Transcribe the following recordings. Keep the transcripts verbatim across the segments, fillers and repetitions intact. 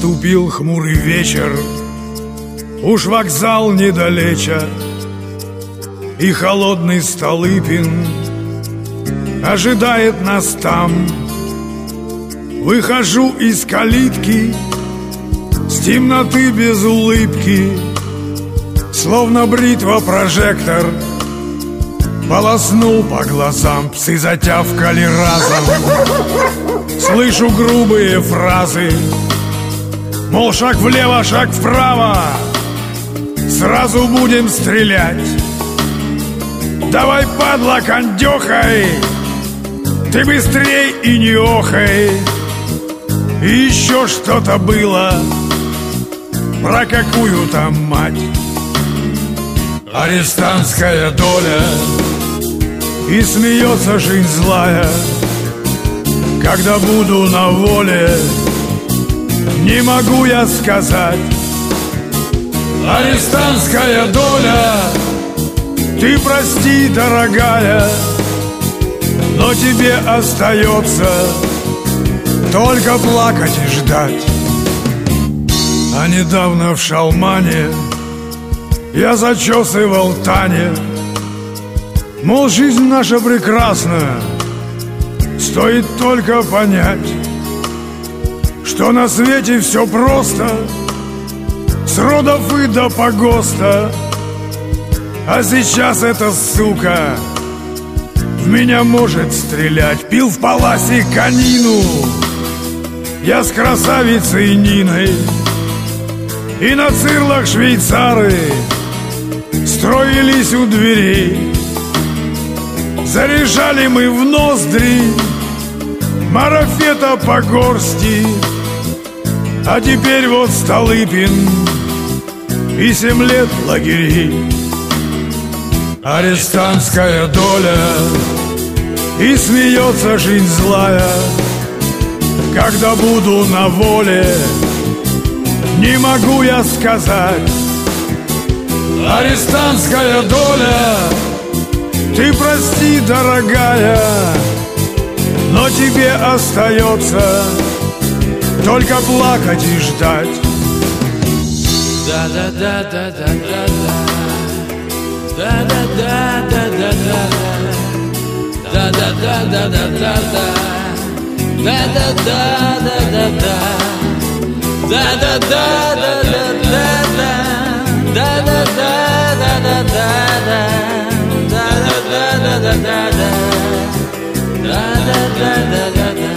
Наступил хмурый вечер, уж вокзал недалече, и холодный Столыпин ожидает нас там. Выхожу из калитки, с темноты без улыбки, словно бритва прожектор полоснул по глазам. Псы затявкали разом. Слышу грубые фразы, мол, шаг влево, шаг вправо, сразу будем стрелять. Давай, падла, кондёхай, ты быстрей и не охай. И еще что-то было про какую-то мать. Арестантская доля, и смеется жизнь злая. Когда буду на воле, не могу я сказать. Арестантская доля, ты прости, дорогая, но тебе остается только плакать и ждать. А недавно в Шалмане я зачесывал Тане, мол, жизнь наша прекрасная, стоит только понять, что на свете все просто, с родов и до погоста. А сейчас эта сука в меня может стрелять. Пил в паласе конину я с красавицей Ниной, и на цирлах швейцары строились у дверей. Заряжали мы в ноздри марафета по горсти. А теперь вот Столыпин и семь лет лагерей. Арестантская доля, и смеется жизнь злая. Когда буду на воле, не могу я сказать. Арестантская доля, ты прости, дорогая, но тебе остается только плакать и ждать. Да-да-да-да-да-да-да, да-да-да-да-да-да, да-да-да-да-да-да, да-да-да-да-да-да, да-да-да-да-да-да, да-да-да-да-да-да.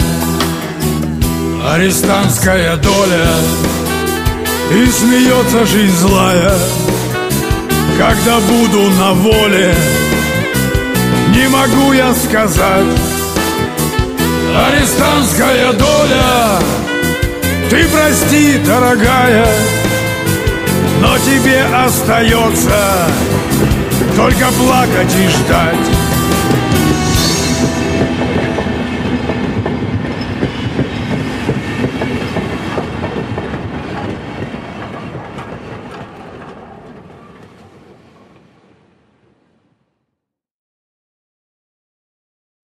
Арестантская доля, и смеется жизнь злая. Когда буду на воле, не могу я сказать. Арестантская доля, ты прости, дорогая, но тебе остается только плакать и ждать.